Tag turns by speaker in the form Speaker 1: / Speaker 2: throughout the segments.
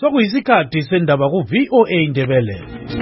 Speaker 1: Sokuyisikhathi sendaba ku VOA Indebele.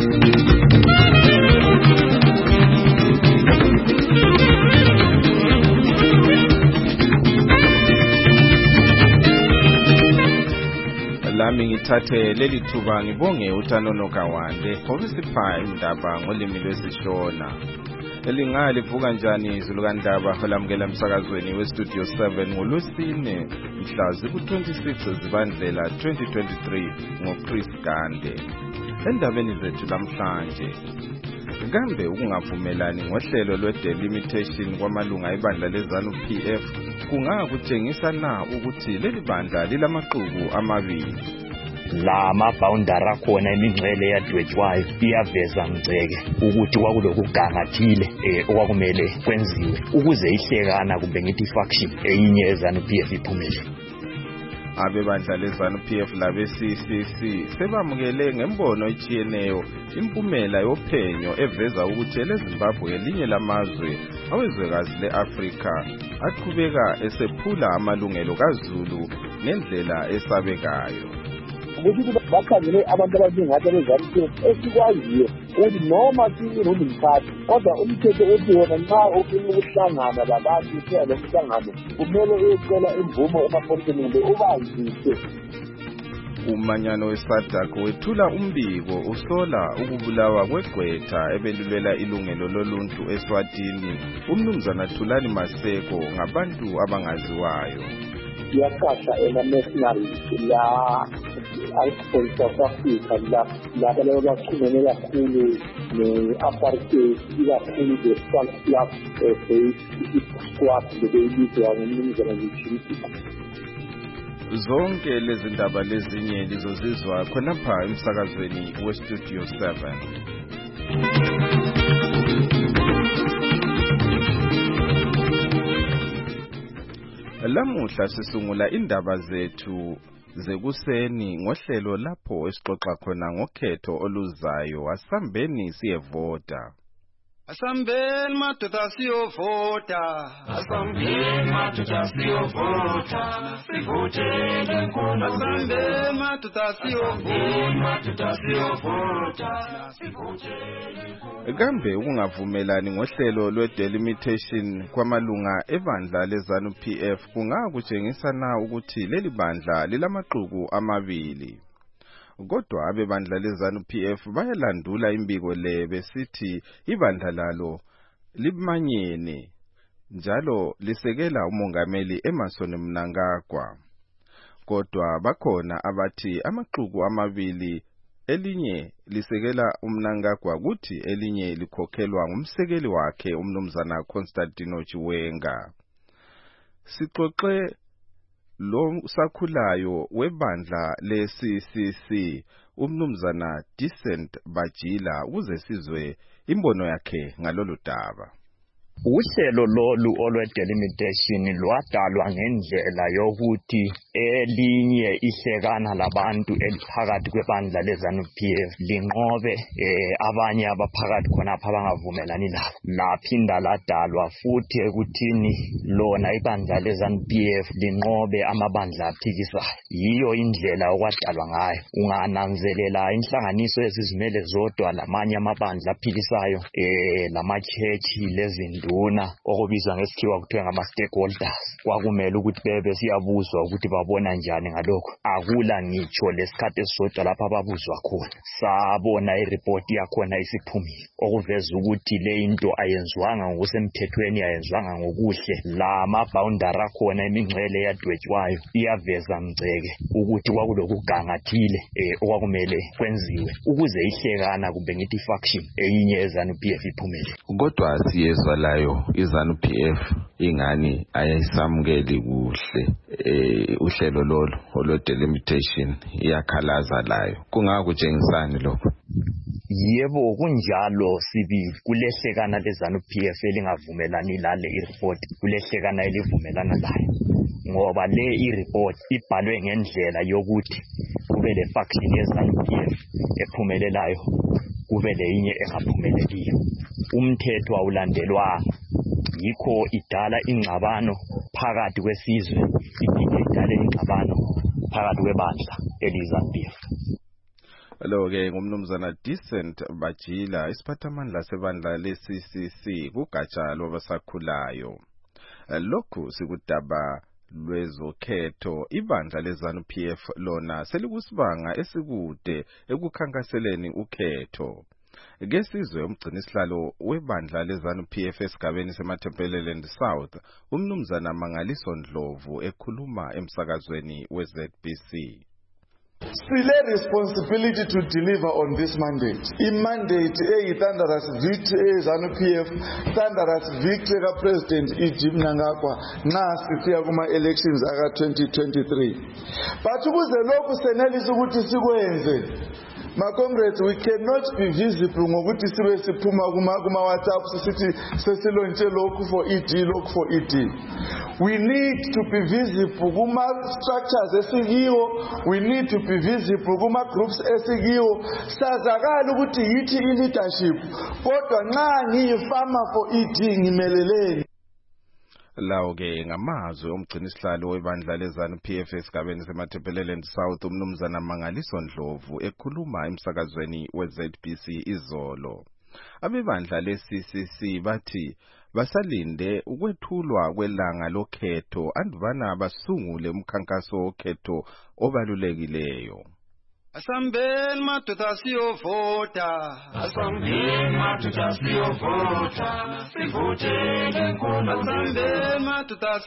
Speaker 2: Lami ngithathe leli thuba ngibonge uTanono Kawande ngokusipha indaba ngolimi lwesiShona. Elingalivuka njani izulu kaNdaba olamukela emsakazweni weStudio 7 ngoLwesine mhla ziku-26 Zibandlela 2023 ngoChris Gande. Endabeni zethu namhlanje, kambe ukungavumelani ngohlelo lwe-delimitation kwamalunga ebandla leZANU-PF kungakutshengisa na ukuthi leli bandla lilamaqhubu amabili?
Speaker 3: La maboundary akhona imingcele yadwetshwayo iyaveza mgceke ukuthi kwakulokugangathile okwakumele kwenziwe ukuze ihlekana kumbe ngithi faction eyinye eZANU-PF iphumele.
Speaker 2: Abebandla leZANU-PF labe-CCC sebamukele ngembono etshiyeneyo impumela yophenyo eveza ukuthi eleZimbabwe elinye lamazwe awezwekazi le-Afrika aqhubeka esephula amalungelo kaZulu ngendlela esabekayo.
Speaker 4: Ukuthi bakhangele abantu abaningi beZANU-PF esikwaziyo ukuthi noma siyirule imkhathi kodwa umthetho othi wona nxa ufuna ukuhlangana labantu usiya lo mhlangano kumele uyecela imvumo emapoliseni kumbe ubazise.
Speaker 2: Umanyano weSADC wethula umbiko usola ukubulawa kwegqwetha ebelulwela ilungelo loluntu eSwatini umnumzana Thulani Maseko ngabantu abangaziwayo.
Speaker 4: Yaqasha ema-mercenaries la South Africa la labo baxhumene kakhulu ne-apartheid ikakhulu the squad bebeyibizwa ngomnumzana Nchimbi.
Speaker 2: Zonke lezi ndaba lezinye lizozizwa khonapha emsakazweni weStudio 7. Lamuhla sisungula indaba zethu zekuseni ngohlelo lapho esixoxa khona ngokhetho oluzayo. Asambeni siyevota.
Speaker 5: Asambeni madoda siyovota. Asambeni madoda siyovota. Sivotele nkulu. Asambeni madoda siyovota. Madoda siyovota. Sivotele nkulu.
Speaker 2: Kambe ukungavumelani ngohlelo lwe-delimitation kwamalunga ebandla leZANU-PF kungakutshengisa na ukuthi leli bandla lilamaqhubu amabili? Kodwa abebandla leZANU-PF bayalandula imbiko le besithi ibandla lalo limanyene njalo lisekela umongameli Emmerson Mnangagwa. Kodwa bakhona abathi amaqhubu amabili, elinye lisekela uMnangagwa kuthi elinye likhokhelwa ngumsekeli wakhe umnumzana Constantino Chiwenga. Sixoxe lo sakhulayo webandla le-CCC umnumzana Decent Bajila ukuze sizwe imbono yakhe ngalolu daba.
Speaker 3: Uhlelo lolu olwe-delimitation lwadalwa ngendlela yokuthi elinye ihlekana labantu eliphakathi kwebandla leZANU-PF linqobe abanye abaphakathi khonapha abangavumelani labo. Laphinda ladalwa futhi ekuthini lona ibandla leZANU-PF linqobe amabandla aphikisayo. Yiyo indlela okwadalwa ngayo. Ungananzelela inhlanganiso ezizimele zodwa lamanye amabandla aphikisayo lamachechi lezinto okubizwa ngesikhiwa kuthiwa ngama-stakeholders kwakumele ukuthi bebe siyabuzwa ukuthi babona njani ngalokho. Akula ngitsho lesikhathi esisodwa lapha ababuzwa khona. Sabona iripoti yakhona isiphumile okuveza ukuthi le into ayenziwanga ngokusemthethweni, ayenziwanga ngokuhle. La maboundary akhona imingcele yadwetshwayo iyaveza mgceke ukuthi kwakulokugangathile okwakumele kwenziwe ukuze ihlekana kumbe ngithi faction eyinye eZANU-PF iphumele.
Speaker 2: Kodwa siyezwa layo iZANU-PF ingani ayisamukeli kuhle uhlelo lolo olwe-delimitation, iyakhalaza layo. Kungakutshengisani lokho?
Speaker 3: Yebo kunjalo sibili. Kulehlekana leZANU-PF elingavumelani lale ireport, kulehlekana elivumelana layo. Ngoba le ireport ibhalwe ngendlela yokuthi kube le faction yeZANU-PF ephumelelayo kube leyinye engaphumeleliyo. Umthetho awulandelwanga, yikho idala ingxabano phakathi kwesizwe, idala ingxabano phakathi kwebandla eliZANU-PF.
Speaker 2: Lo-ke ngumnumzana Decent Bajila, isiphathamandla sebandla le-CCC kugatsha lwabasakhulayo. Lokhu sikudaba lwezokhetho, ibandla leZANU-PF lona selikusibanga esikude ekukhankaseleni ukhetho. Kesizwe umgcinisihlalo webandla leZANU-PF esigabeni seMatabeleland South, umnumzana Mangaliso Ndlovu ekhuluma emsakazweni weZBC.
Speaker 6: Sile responsibility to deliver on this mandate. I-mandate eyi-Thunderous Victory eZANU-PF, Thunderous Victory ka-President Ejim Nangagwa nasi siya kuma-elections aka-2023. But ukuze lokhu senelisa ukuthi sikwenze, ma-comrades, we cannot be visible ngokuthi sibe siphuma kuma-WhatsApp sisithi sesilontshe lokhu for ED, lokhu for ED. We need to be visible kuma-structures esikiwo, we need to be visible kuma-groups esikiwo, sazakala ukuthi yithi i-leadership, kodwa nxa ngiyi-farmer for ED ngimeleleni.
Speaker 2: Lawo-ke ngamazwi omgcinisihlalo webandla leZANU-PF esigabeni seMatabeleland South umnumzana Mangaliso Ndlovu ekhuluma emsakazweni weZBC izolo. Abebandla le-CCC bathi basalinde ukwethulwa kwelanga lokhetho andubana basungule umkhankaso wokhetho obalulekileyo.
Speaker 5: Asambeni madoda siyovota, asambeni madoda siyovota, sivotele nkulunkulu. Asambeni madoda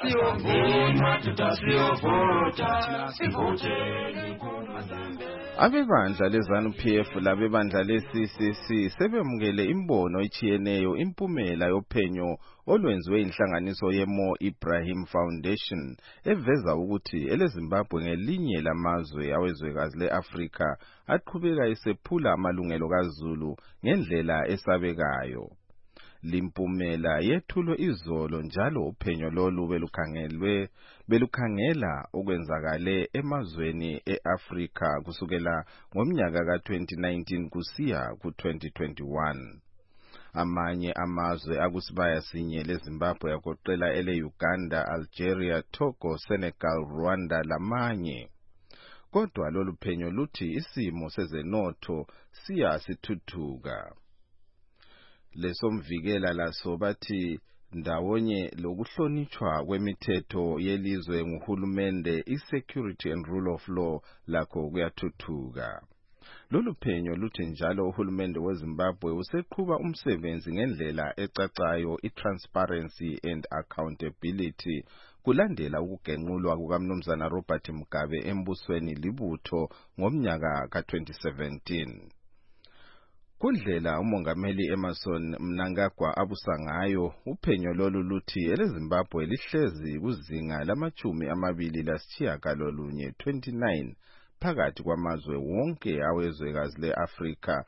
Speaker 5: siyovota, sivotele nkulunkulu.
Speaker 2: Abebandla leZANU-PF labebandla le-CCC sebemukele imbono echiyeneyo impumela yophenyo olwenziwe inhlanganiso yeMo Ibrahim Foundation eveza ukuthi eleZimbabwe ngelinye lamazwe awezwekazi le-Afrika aqhubeka esephula amalungelo kaZulu ngendlela esabekayo. Limpumela yethulo izolo njalo uphenyo lolu belukhangela okwenzakale emazweni eAfrika kusukela ngomnyaka ka-2019 kusiya ku-2021. Amanye amazwe akusibaya sinye leZimbabwe yagoqela ele-Uganda, Algeria, Togo, Senegal, Rwanda lamanye. Kodwa lolu phenyo luthi isimo sezenotho siyasithuthuka. Lesomvikela laso bathi ndawonye lokuhlonitshwa kwemithetho yelizwe nguhulumende, i-security and rule of law lakho kuyathuthuka. Lolu phenyo luthi njalo uhulumende weZimbabwe useqhuba umsebenzi ngendlela ecacayo, i-transparency and accountability, kulandela ukugenqulwa kukamnumzana Robert Mugabe embusweni libutho ngomnyaka ka-2017. Kundlela umongameli Emmerson Mnangagwa abusa ngayo, uphenyo lolu luthi eleZimbabwe lihlezi kuzinga lama-29 phakathi kwamazwe wonke awezwekazi le-Afrika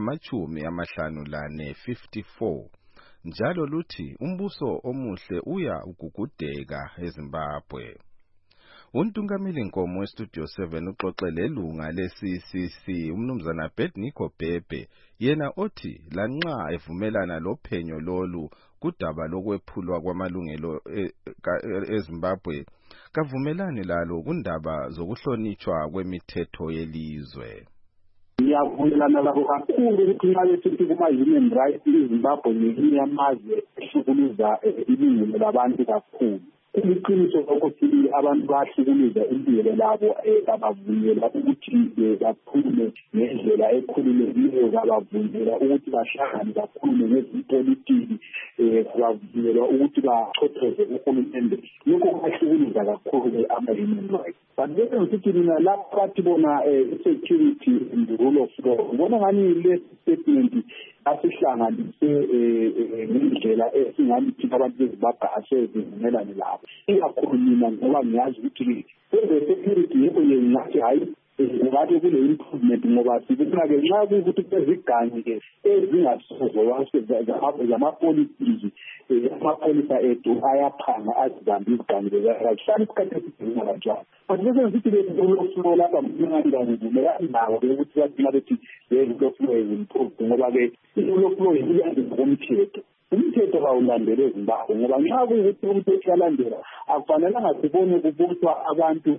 Speaker 2: angama-54. Njalo luthi umbuso omuhle uya ugugudeka eZimbabwe. Untungameli Nkomo weStudio 7 uxoxe lelunga le-CCC umnumzana Bedniko Bhebhe, yena othi lanxa evumelana lophenyo lolu kudaba lokwephulwa kwamalungelo eZimbabwe, kavumelani lalo kundaba zokuhlonitshwa kwemithetho yelizwe.
Speaker 4: Ngiyavumelana labo kakhulu ukuthi nxa besithi kuma-human rights iZimbabwe ngelinye yamazwe ehlukuluza ilungelo labantu kakhulu. Kuliqiniso lokuthi abantu bahlukuluza impilo labo abavunyelwa ukuthi bakhulume ngendlela ekhululekileyo, bavunyelwa ukuthi bahlangane bakhulume ngezepolitiki, bavunyelwa ukuthi bachothoze uhulumende. Lokho kuyahlukuluza kakhulu ama-human rights. But bese ngithi mina lapho bathi bona i-security and the rule of law, ngibona ngani le statement asihlanganise ngendlela esingalithi abantu beZimbabwe asezivumelane labo. Ikakhulu mina ngoba ngiyazi ukuthi security yebo ngingathi hayi ngathi kule improvement ngoba sibona-ke nxa kuyukuthi kuzigangi-ke ezingasozwa zamapolitiki, amapholisa ethu ayaphanga azibambe izigangi bezahlala isikhathi esidinga kanjalo. But bese ngithi le lapha mngani kangivumelani nawo ukuthi bathi nxa bethi le-rule of law is improved ngoba-ke i-rule of law ilandela komthetho. Umthetho kawulandele eZimbabwe ngoba nxa kuyukuthi umuntu eyalandela akufanelanga sibone kubuthwa abantu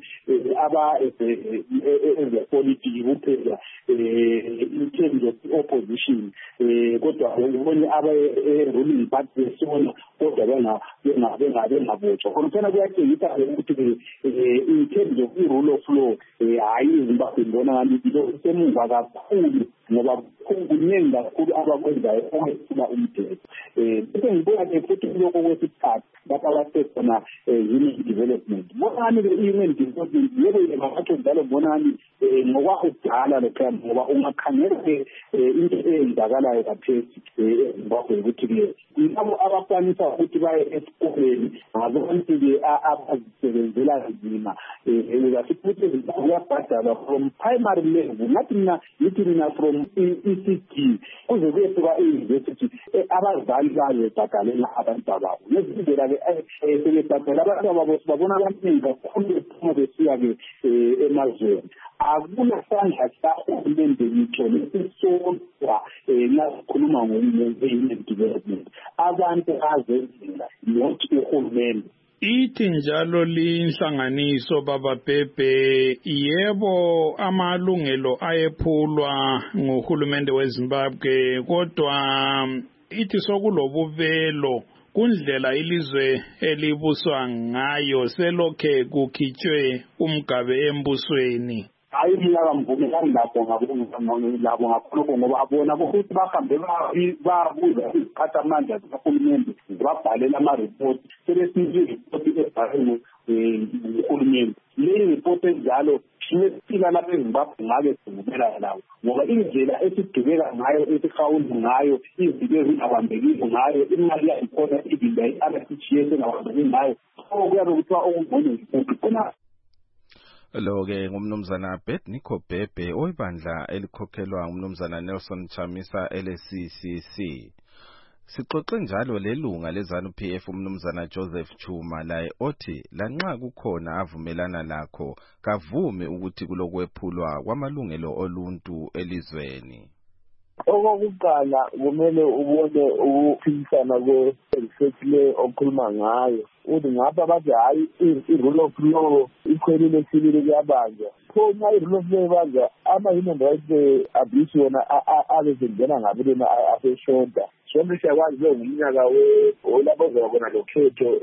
Speaker 4: ezepolitiki kuphela in terms of opposition kodwa ubone ruling party besona kodwa bengabotshwa khona kuyatshengisa ukuthi in terms of i-rule of law hayi iZimbabwe ngibona ngathi isemuva kakhulu ngoba kuningi kakhulu abakwenzayo okwethula umthetho bese ngibuya-ke futhi kuloko kwesithathu lapho abasekhona human development bonani-ke i-human development yebo makatsho njalo bonani ngokwakudala lokha ngoba ungakhangela-ke into eyenzakalayo kaphesi eZimbabwe ukuthi-ke labo abakwanisa ukuthi baye esikoleni ngabantu-ke abazisebenzela nzima asifuthi kuyabhadalwa from primary level ngithi mina from ECD kuze kuyefika e-university abazali bazebhadalela abantwababo ngezindlela-ke sebebhadala abantwababo sibabona abaningi kakhulu bephuma besiya-ke emazweni akuna sandla sikahulumende ngitsho lesisodwa nasikhuluma nge-human development abantu azenzela not uhulumende.
Speaker 7: Ithi njalo linhlanganiso baba Bhebhe yebo amalungelo ayephulwa nguhulumende weZimbabwe kodwa ithi sokulobubelo kundlela ilizwe elibuswa ngayo selokhe kukhitshwe umgabe embusweni.
Speaker 4: Hayi mina kamvumelani labo ngakhonokho ngoba abona ukuthi bahambe babuza iziphathamandla zikahulumende babhalela ama-report sebesinikwe iripoti ebhalwe nguhulumende. Leyi ripoti enjalo sifika lapha eZimbabwe ngabe sivumelana lawo ngoba indlela esidubeka ngayo esihawula ngayo izinto ezingabambekile ngayo imali yakhona ibinda i-RCGS engabambeki ngayo kuyabe kuthiwa okungcono yikuphi khona.
Speaker 2: Lo-ke ngumnumzana Nico Bhebhe oyibandla elikhokhelwa ngumnumzana Nelson Chamisa LCCC. Sixoxe njalo lelunga leZANU-PF umnumzana Joseph Chuma laye othi lanxa kukhona avumelana lakho kavume ukuthi kulokwephulwa kwamalungelo oluntu elizweni.
Speaker 4: Okokuqala kumele ubone ukuphikisana kwe-research le okhuluma ngayo uthi ngapha bathi hayi i-rule of law ikhwelile sibili kuyabanjwa khona i-rule of law ibanjwa ama-human rights abuse wona abezengena ngabelena aseshoda sonke siyakwazi lo ngumnyaka lapho zoba khona lokhetho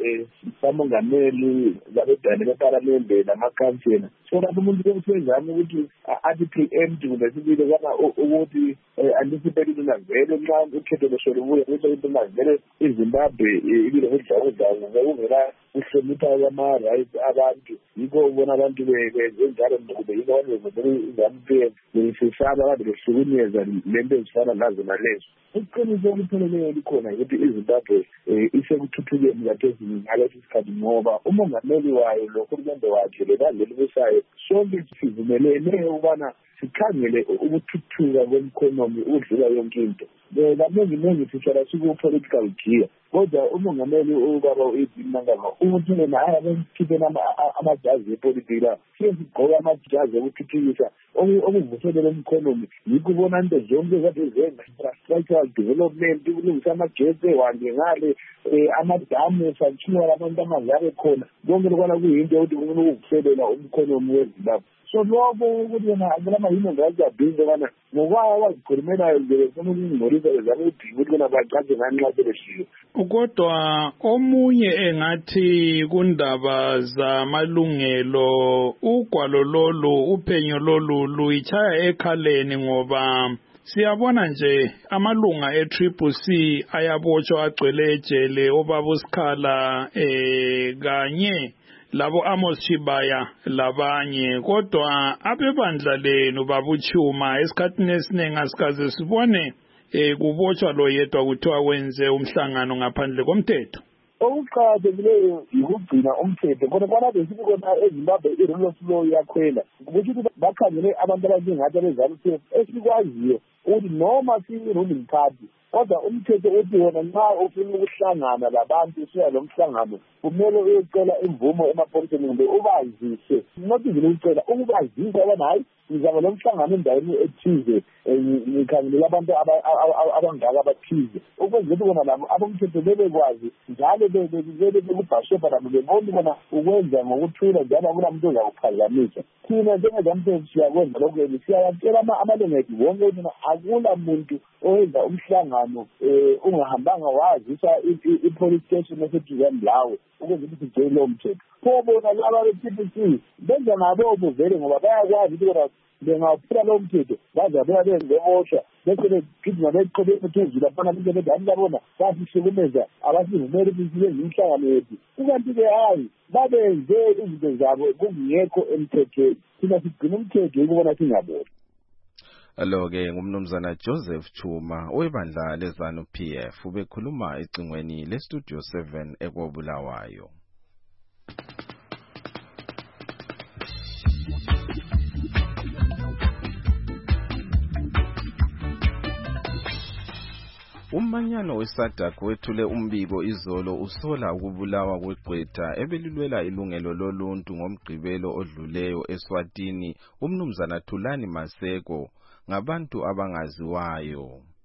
Speaker 4: samongameli labedane bepalamende namakhansela so lapho umuntu kuyenzani ukuthi athi preempt kumbe sibili kana ukuthi anticipate into navele nxa ukhetho losolubuya ukuthi into navele iZimbabwe ibile kudlawudlawu ngokungela kuhlonipha kwama-rights abantu yikho ubona abantu benjalo kube yikho abantu iZANU-PF besesaba abantu behlukunyezwa lento ezifana nazo nalezo. Iqiniso elipheleleyo likhona ukuthi iZimbabwe isekuthuthukeni kaphezulu ngalesi sikhathi ngoba umongameli wayo lohulumende wakhe lebandla elibusayo sonke sivumelene ukubana sikhangele ukuthuthuka kwemikhonomi udlula yonke into. Kaningi sithola siku-political gear kodwa umongameli ubaba uEdmangaba ukuthi naye abekhipheni amajazi epolitiki la siye sigqoke amajazi okuthuthukisa okuvuselela emikhonomi yikho ubona into zonke kade zenza infrastructural development ukulungisa amagesi ewande ngale amadamu sakhiwa labantu amanzi abe khona konke lokwana kuyinto yokuthi kumele ukuvuselela umkhonomi weZimbabwe. So lokho ukuthi yena kulama-human rights abuse kana ngokwawo wazikhulumelayo nje befuna ukungcolisa bezama ukudinga ukuthi bona bacace ngani nxa sebeshiwo.
Speaker 7: Kodwa omunye engathi kundaba zamalungelo ugwalo lolu uphenyo lolu luyitshaya ekhaleni ngoba siyabona nje amalunga e-CCC ayabotshwa agcwele ejele obaba uSikhala kanye labo Amos Chibaya labanye kodwa abebandla lenu babuchuma esikhathini esiningi asikaze sibone kubotshwa lo yedwa kuthiwa wenze umhlangano ngaphandle komthetho.
Speaker 4: Okuqakathekileyo yikugcina umthetho kodwa kwana besithi khona eZimbabwe i-rule of law iyakhwela ukuthi bakhangele abantu abanjengathi abeZANU-PF esikwaziyo ukuthi noma si-ruling party kodwa umthetho uthi wona nxa ufuna ukuhlangana labantu usuya lo mhlangano kumele uyocela imvumo emapholiseni kumbe ubazise not even ukucela ukubazisa abana hayi ngizaba lo mhlangano endaweni ethize ngikhangelela abantu abangaka abathize ukwenzela ukuthi bona labo abomthetho bebekwazi njalo bekubhashopha labo bebona bona ukwenza ngokuthula njalo akulamuntu ozawuphazamisa thina njengezamthetho siyakwenza lokhu siyawatshela amalunga ethu wonke ukuthi akula muntu owenza umhlangano ungahambanga wazisa i-police station eseduzane lawe ukwenzela ukuthi sigcine lowo mthetho pho bona laba be-TPC benza ngabo vele ngoba bayakwazi ukuthi bona bengaphula lowo mthetho bazabuya beboshwa bese begijima beqobe ethunzula fana into bedani babona basihlukumeza abasivumeli ukuthi siyenze imihlangano yethu kukanti-ke hayi babenze izinto zabo kungekho emthethweni thina sigcina umthetho ukubona singabona.
Speaker 2: Lo-ke ngumnumzana Joseph Chuma owebandla lezanu PF ubekhuluma ecingweni leStudio 7 eKobulawayo. Umanyano weSADC wethule umbiko izolo usola ukubulawa kweGqwetha ebelilwela ilungelo loluntu ngomgqibelo odluleyo eSwatini umnumzana Thulani Maseko ngabantu abangaziwayo.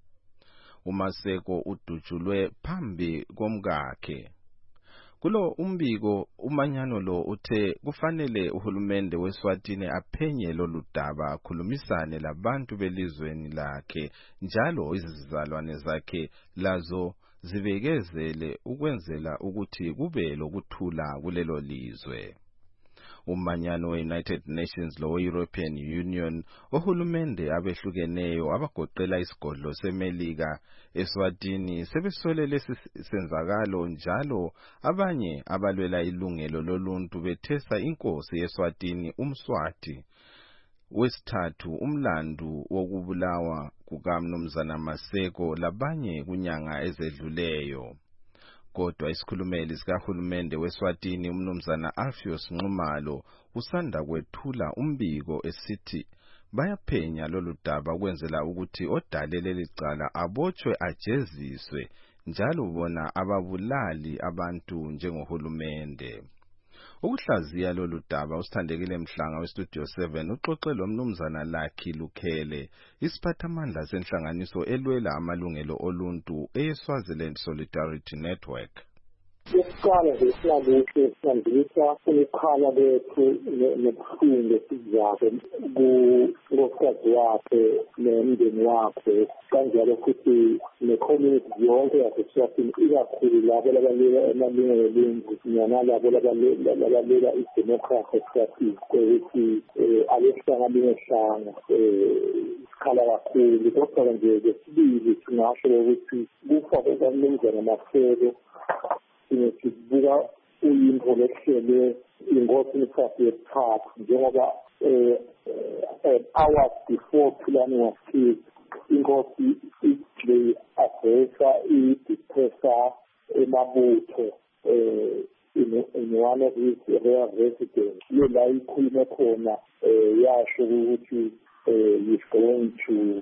Speaker 2: uMaseko udutshulwe phambi komkakhe. Kulo umbiko umanyano lo uthe kufanele uhulumende weSwatini aphenye loludaba akhulumisane labantu belizweni lakhe njalo izizalwane zakhe lazo zibekezele ukwenzela ukuthi kube lokuthula kulelo lizwe. Umanyano we-United Nations lo European Union ohulumende abehlukeneyo abagoqela isigodlo seMelika eSwatini sebesole lesi senzakalo njalo abanye abalwela ilungelo loluntu bethesa inkosi yeSwatini umSwati wesithathu umlandu wokubulawa kukaMnumzana Maseko labanye kunyanga ezedluleyo. Kodwa isikhulumeli sikahulumende weSwatini umnumzana Alpheus Nxumalo usanda kwethula umbiko esithi bayaphenya lolu daba ukwenzela ukuthi odalele licala abotshwe ajeziswe njalo bona ababulali abantu njengohulumende. Ukuhlaziya lolu daba usithandekile Mhlanga weStudio 7 uxoxe lomnumzana Lucky Lukhele isiphathamandla senhlanganiso elwela amalungelo oluntu eSwaziland Solidarity Network.
Speaker 4: Isiqala nje sihambisa ukukhala bethu nobuhlungu esizakhe kunkosikazi wakhe nemndeni wakhe kanjalo futhi ne-community yonke yaseSwatini ikakhulu labo labalela amalungelo oluntu nalabo labalela idemocracy eSwatini ukuthi alehlanga isikhala kakhulu kodwa nje lesibili singasho ukuthi kufa kukamnumzana Maseko sibuka uyinto lehlelwe ingosi isikhathi yesithathu njengoba hours before Thulani was killed ingosi le adressa i-depressor emabutho in one of his rare residents la ikhulume khona yasho ukuthi he's going to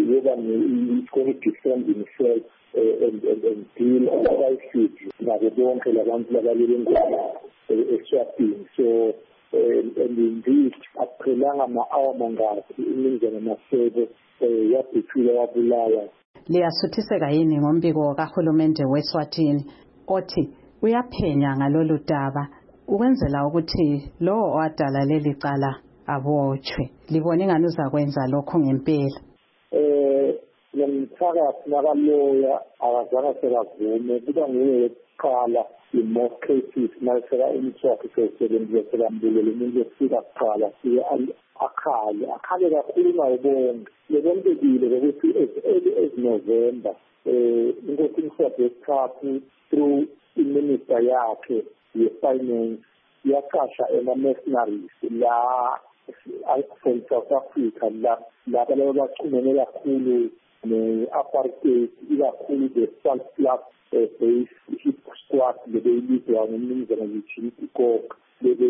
Speaker 4: defend himself and deal with issues nabo bonke labantu labalele eSwatini. So and indeed akuphelanga ama-hour mangaki umnumzana Maseko yadutshulwa wabulawa.
Speaker 8: Liyasuthiseka yini ngombiko kahulumende weSwatini othi uyaphenya ngalolu daba ukwenzela ukuthi lo owadala leli cala abotshwe? Libona ingane uzakwenza lokho ngempela?
Speaker 4: Nomphakathi nabaloya akazange sekavume kuba nguye kuqala in most cases mayeseka umthwakhe sesebenzisela mbulelo umuntu efika kuqala siye akhale kakhulu nayo bonke lebontekile ukuthi as November inkosi iMswati yesithathu through iminister yakhe ye-finance yaqasha ama-mercenaries la from South Africa laba laba bachumene kakhulu ne-apartheid ikakhulu the-Salt Plus base hip squad lebeyibizwa ngomnumzana Eugene Kok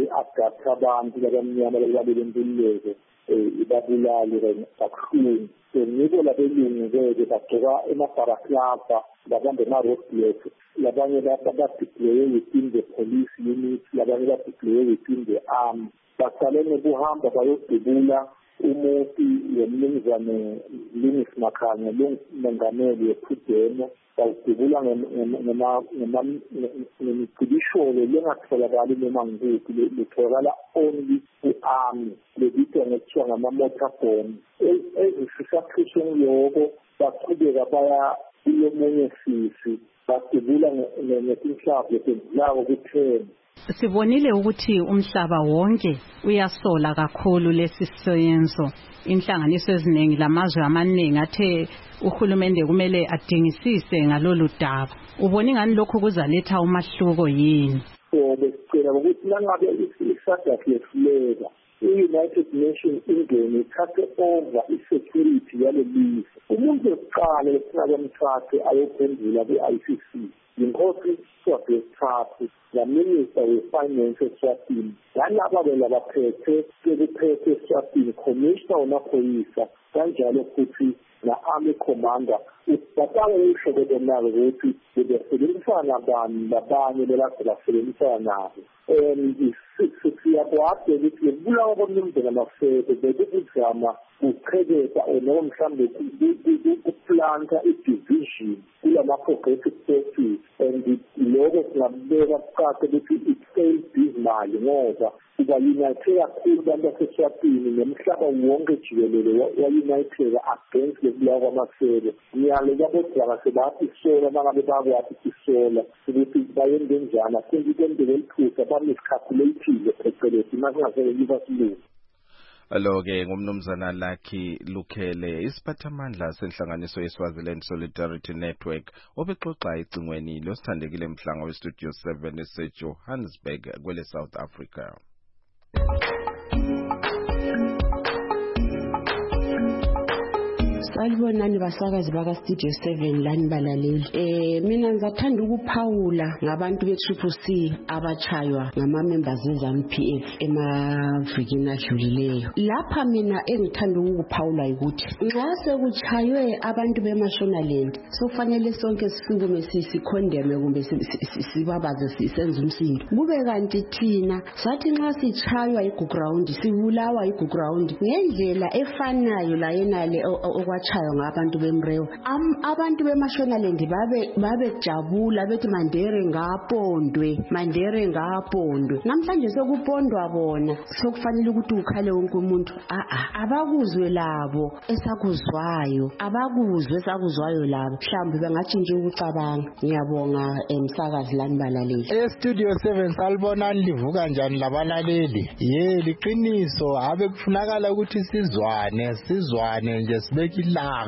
Speaker 4: bebe-agatha abantu labamnyama lababelentululeko ibabulali kabuhlungu Ngibo labelungu-ke bagcoka emabharaklava labambe ama-roadblock, labanye badeploye within the police unit, labanye badeploye within the army. Baqalene kuhamba bayodubula umuti wemnumzane Linus Makhanya longumongameli wePhudemo, bawudubula ngemicibisholo lengatholakali noma ngikuphi, litholakala only ku-army, lebitwa ngekuthiwa ngama-motorbomb. Ezisisaqhishweni loko baqhubeka baya kulomunye sisi, badubula ngetinhlamvu zetendlako kutheni.
Speaker 8: Sibonile ukuthi umhlaba wonke uyasola kakhulu lesi senzo. Inhlanganiso eziningi lamazwe amaningi athe uhulumende kumele adingisise ngalolu daba. Ubona ngani lokho kuzaletha umahluko yini?
Speaker 4: So besicela ukuthi langabe i-SADC yehluleka, i-United Nations ingene ithathe over i-security yale lizwe. Umuntu wokuqala esingakamthathe ayophendula kwi-ICC yinkosi Swatini, la minister we-finance eSwatini, nalaba belabaphethe sekuphethe eSwatini, commissioner wamaphoyisa, kanjalo futhi na-army commander. Batake usho bebenako ukuthi bebesebenzisana nabani labanye belakade basebenzisana nabo. Siyakwazi ukuthi lebulawa kwamnumzana Mafebe bekuzama kuqhekeza noma mhlawumbe kuplanta i-division kulama-progressive forces, and loko singabeka kuqaqe ukuthi it failed dismally ngoba kuba-unithe kakhulu abantu baseSwatini nomhlaba wonke jikelele wa-unitheka against lebulawa kwamafebe. Ngiyalo kwabodwana sebathi isola mangabe bakwazi isola ukuthi bayenze njani. Asenze ikwendele eliphusa banesicalculative phecelezi masingasebenza silungu.
Speaker 2: Alo-ke ngumnumzana Lucky Lukhele, isiphathamandla senhlanganiso yeSwaziland Solidarity Network, obexoxa ecingweni losithandekile mhlanga weStudio 7 eseJohannesburg kwele South Africa.
Speaker 9: Salibonani basakazi baka Studio 7 lani balaleli. Mina ngizathanda ukuphawula ngabantu be-CCC abachaywa ngama-members eZANU-PF emavikini adlulileyo. Lapha mina engithanda ukuphawula ukuthi nxa sekuchaywe abantu beMashonaland sofanele sonke sisukume sikhondeme kumbe sibabaze sisenze umsindo. Kube kanti thina sathi nxa sichaywa iGuground sibulawa iGuground ngendlela efanayo la yenale chayo ngabantu bemrewo. Abantu beMashonaland babejabula bethi Mandere ngapondwe. Namhlanje sekupondwa bona, sokufanele ukuthi ukhale wonke umuntu. Abakuzwe labo esakuzwayo labo. Mhlawumbe bangatshintsha ukucabanga. Ngiyabonga emsakazi lani balaleli.
Speaker 10: Studio 7 salibonani livuka njani labalaleli? Liqiniso abe kufunakala ukuthi sizwane nje sibeke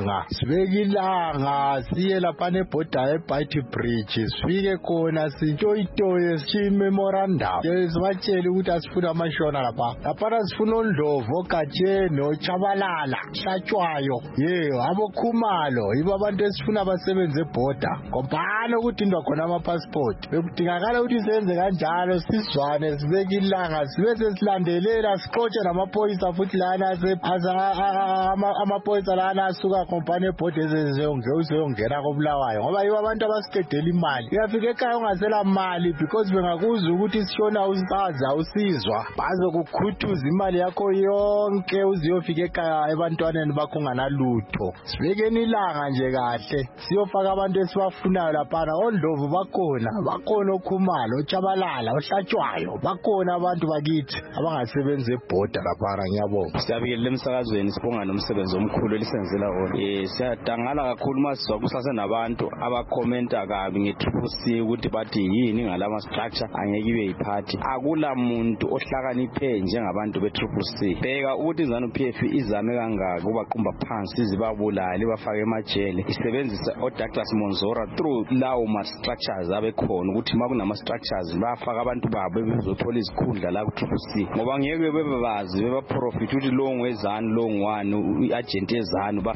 Speaker 10: ilanga siye lapha nebhoda eBite Bridge sifike khona sitoyitoye si memorandum sibatshela ukuthi asifuna amashona lapha sifuna uNdlovu oGatsheni oChabalala Hlatshwayo aboKhumalo yibo abantu esifuna basebenze ebhoda kompana ukuthi indwa khona ama-passport bekudingakala ukuthi senze kanjalo sizwane sibeke ilanga sibe sesilandelela sixotshe namaphoyisa futhi lana amaphoyisa lana asuka kompane ebhoda ezeyongena koBulawayo ngoba yibo abantu abasiqedela imali. Uyafika ekhaya ungasela mali because bengakuzwa ukuthi sishona usaza usizwa bazokukhuthuza imali yakho yonke uziyofika ekhaya ebantwaneni bakho unganalutho. Sibekeni ilanga nje kahle siyofaka abantu esibafunayo laphana. oNdlovu bakhona oKhumalo oChabalala oHlatshwayo bakhona abantu bakithi abangasebenza ebhoda laphana. Ngiyabonga.
Speaker 11: Siyabikela emsakazweni sibonga nomsebenzi omkhulu elisenzela wona. Siyadangala kakhulu masizwa kusase nabantu abakhomenta kabi ngeTruC ukuthi bathi yini ngalama structure angeke ibe yiphathi. Akula muntu ohlakaniphe njengabantu beTruC. Bheka ukuthi iZANU-PF izame kangaka kubaqumba phansi izibabulali bafake emajele isebenzisa oDouglas Monzora through lawo ma structures abekhona ukuthi makunama structures bafaka abantu babo bezothola izikhundla la kuTruC ngoba ngeke bebebazi bebaprofit ukuthi lo ngwezanu lo ngwani iagent yezanu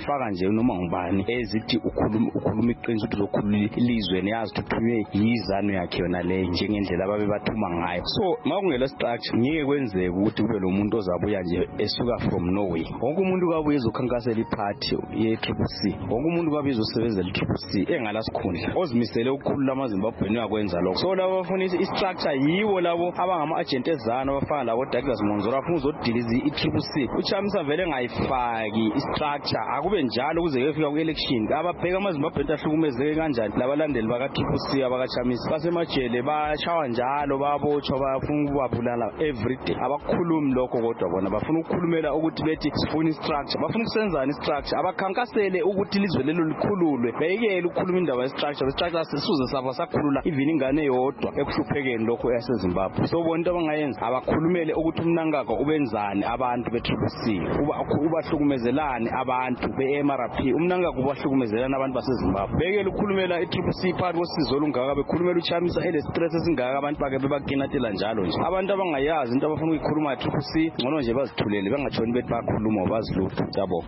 Speaker 11: ungafaka nje noma ngubani ezithi ukhuluma iqiniso ukuthi uzokhulula ilizwe neyazi uthunywe yizano yakhe yona le njengendlela ababe bathuma ngayo. So makungela structure ngeke kwenzeke ukuthi kube lo muntu ozabuya nje esuka from nowhere. Wonke umuntu kabuye ezokhankasela iparty ye-TCC, wonke umuntu kabuye ezosebenzela i-TCC engala sikhundla ozimisele ukukhulula amaZimbabweni akwenza lokho. So labo bafuna i-structure yiwo labo abangama-agent ezana abafana labo Douglas Monzora afuna uzodiliza i-TCC. uChamisa vele ngayifaki i-structure akube njalo ukuze kuyefika ku-election ababheka amaZimbabweni ahlukumezeke kanjani labalandeli baka-TCC abakachamisa basemajele bashawa njalo babotshwa bafuna ukubabulala everyday. Abakhulumi lokho kodwa bona bafuna ukukhulumela ukuthi bethi sifuna i-structure, bafuna ukusenzana i-structure, abakhankasele ukuthi ilizwe lelo likhululwe. Beyekele ukukhuluma indaba ye-structure, i-structure sisuze saba sakhulula even ingane yodwa ekuhluphekeni lokho yaseZimbabwe. So bonke abangayenza abakhulumele ukuthi umnankako ubenzani abantu be-TCC, ubahlukumezelani abantu be-MRP, umnankako ubahlukumezelani abantu baseZimbabwe. Beyekele ukukhulumela i-TCC phakathi kosizo olungaka, bekhulumela uChamisa ele-stress esingaka abantu bakhe bebakinatela njalo nje. Abantu abangayazi into abafuna ukuyikhuluma i-TCC ngcono nje bazithulele bengatshoni bethi bakhuluma bazilutho. Yabo.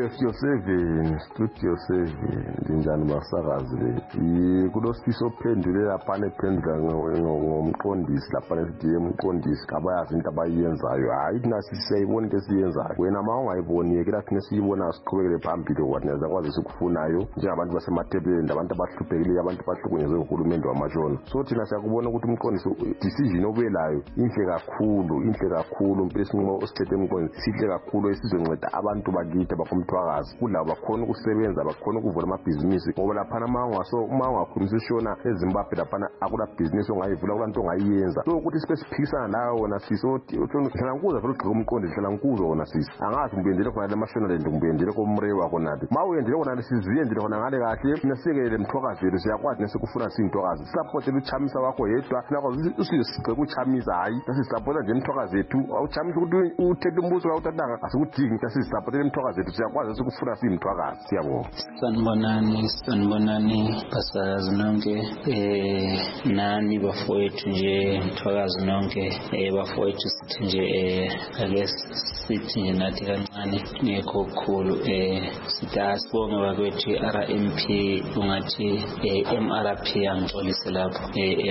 Speaker 12: Studio 7 njani masakazi le. Kulosifiso phendule lapha nephendula ngomqondisi lapha nesithi umqondisi abayazi into abayenzayo. Hayi thina sisayibona into esiyenzayo. Wena mawungayiboni yeke lathi nesiyibona siqhubekele phambili kwaneza kwazi sikufunayo njengabantu basemathebeleni abantu abahluphekile abantu bahlukunyezwe uhulumende wamashona. So thina siyakubona ukuthi umqondisi decision obelayo inhle kakhulu mpela isinqumo osithethe umqondisi sihle kakhulu esizonceda abantu bakithi abakomthwakazi kulabo bakhona ukusebenza bakhona ukuvula amabhizinisi ngoba lapha uma ungakhulumisa ishona eZimbabwe lapha akula business ongayivula kula nto ongayiyenza. So ukuthi siphikisana nawe wona sisi hlala nkuza vele ugqika umqondisi hlala nkuzo wona sisi angathi ngibendele khona le mashonaland ngibendele komreyi wakho nathi ma uyendele khona siziyendele khona ngale kahle nasikele mthwakazi wethu siyakwazi nesikufuna simthwakazi support uChamisa wakho yedwa sinakwazi usizigqika uChamisa hayi sisapota nje imthwakazi wethu uChamisa ukuthi uthethe umbuso awuthathanga asikudingi sisapota imthwakazi wethu siyakwazi esikufuna simthwakazi. Siyabonga.
Speaker 13: Sanibonani basazi nonke nani bafowethu nje mthwakazi nonke bafowethu sithi nje ake sithi nje nathi kancane ngekho kukhulu sithi asibonge bakwethu RMP ungathi MRP angixolise lapho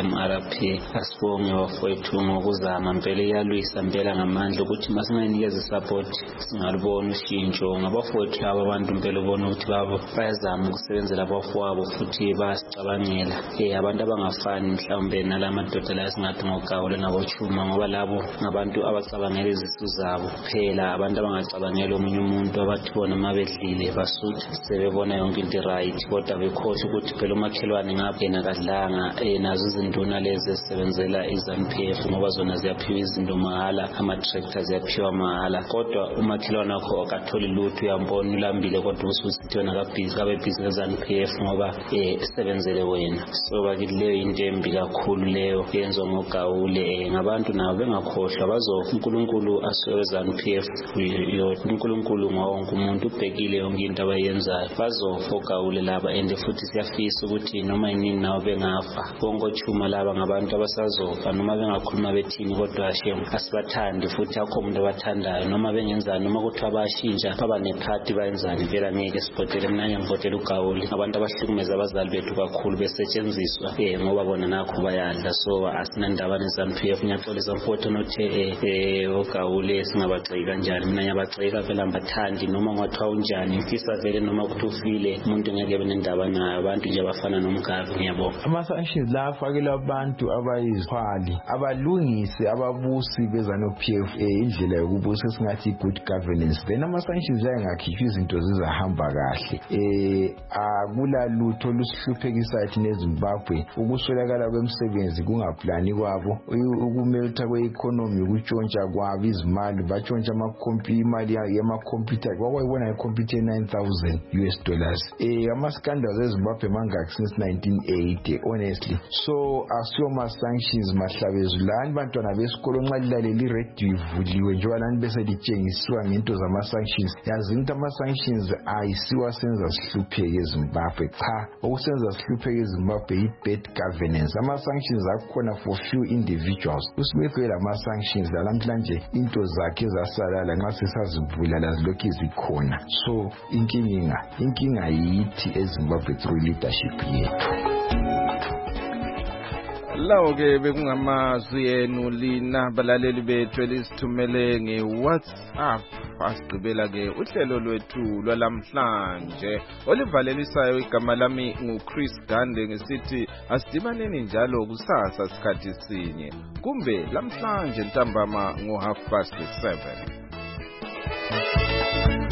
Speaker 13: MRP asibonge bafowethu ngokuzama mpela iyalwisa mpela ngamandla ukuthi masingayinikeza support singalibona ushintsho ngabafowethu laba abantu mpela ubona ukuthi babo bayazama ukusebenzela abafowabo futhi basicabangela abantu abangafani mhlawumbe nalamadoda la singathi ngogawule nabochuma ngoba labo ngabantu abacabangela izisu zabo phela abantu abangacabangela omunye umuntu abathi bona mabedlile basuthi sebebona yonke into right kodwa bekhohle ukuthi phela umakhelwane ngapha yena kadlanga nazo izinduna lezi ezisebenzela iZANU-PF ngoba zona ziyaphiwa izinto mahala ama-tractors ziyaphiwa mahala kodwa umakhelwane wakho akatholi lutho uyambona ulambile kodwa usuthi wena kabe busy neZANU-PF ngoba esebenzele wena. So bakithi leyo into embi kakhulu leyo yenziwa ngogawule ngabantu nabo bengakhohlwa bazofa uNkulunkulu asuke eZANU-PF uNkulunkulu ngawonke umuntu ubhekile yonke into abayenzayo bazofa ogawule laba and futhi siyafisa ukuthi noma yini nawo bengafa bonke ochuma laba ngabantu abasazofa noma bengakhuluma bethini kodwa shem asibathandi futhi akho umuntu abathandayo noma bengenzani noma kuthiwa bashintsha baba nephathi bayenzani phela ngeke sipotele mina ngivotela ugawule abantu abahlukumeza abazali bethu kakhulu besetshenziswa ngoba bona nakho bayadla so asinandaba neZANU-PF ngiyaxolisa mfowethu nothe ogawule singabagxeki kanjani mina ngiyabagxeka phela mbathandi noma ngathiwa unjani mfisa vele noma kuthi ufile umuntu ngeke benendaba nayo abantu nje abafana nomgavi. Ngiyabonga.
Speaker 14: Ama-sanctions la afakelwa abantu abayizihwali abalungise ababusi beZANU-PF indlela yokubusa singathi good governance then ama-sanctions ayengakhishwa izinto zizahamba kahle akula lutho lusihluphekisa thina eZimbabwe ukuswelakala kwemisebenzi kungaplani kwabo ukumeltha kwe-economy ukutshontsha kwabo izimali batshontsha imali yamakhompyutha kwakwayibona ikhompyutha $9,000 ama-scandals eZimbabwe mangaki since 1980 honestly so asiyo ma-sanctions mahlabezulani bantwana besikolo nxa lilaleli iradio ivuliwe njengoba lani bese litshengisiwa ngento zama-sanctions yazi ukuthi ama-sanctions ayisiwa senza sihlupheke eZimbabwe cha okusenza sihlupheke eZimbabwe yi-bad governance ama-sanctions akhona for few individuals uSmith wela ama-sanctions namhlanje into zakhe sisazalala nxa sisazibulala zilokhu zikhona. So inkinga yithi eZimbabwe through leadership yethu.
Speaker 2: Lawo ke bekungamazwi enu lina balaleli bethu elisithumele nge-WhatsApp. Asigqibela ke uhlelo lwethu lwalamhlanje olivalelisayo. Igama lami nguChris Gande ngisithi asidibaneni njalo kusasa sikhathi sinye kumbe lamhlanje ntambama ngo 7:30.